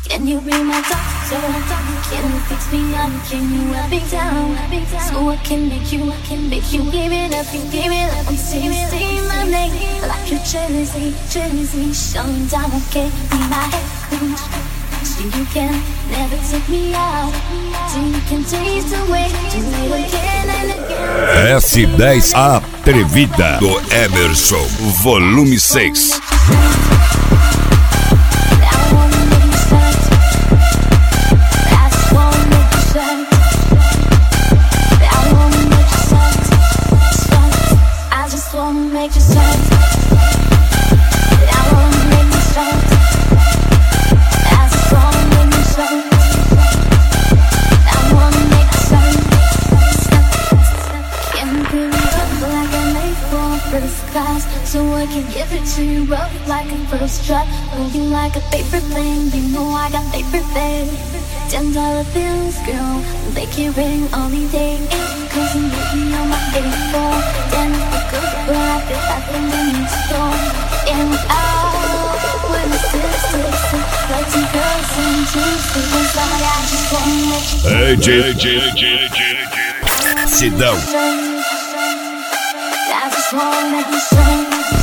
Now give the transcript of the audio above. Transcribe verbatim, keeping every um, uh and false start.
Can you be my doctor? Can you fix me up? Can you help me down? So I can make you, I can make you give it up, you give it up until you say my name. Like you're jealousy, jealousy, shutting down, okay? Be my head, so you can never take me out. So you can taste the way, do it again and again. S dez Atrevida do Emerson, volume seis. Make you sweat. I wanna make you sweat. I just wanna make you sweat. I wanna make you sweat. Can you put it up like I made for first class, so I can give it to you up like a first try. Hold you like a paper plane, you know I got paper bag. Ten dollar bills, girl, they keep ring all these days. Cause I'm waiting on my day for. Damn, it's good, but I feel like I'm in the store. And out with the sisters, like two girls and two sisters. Like I just wanna make you Hey, J, J, J, J, J. Sit down. I just wanna make you sweat.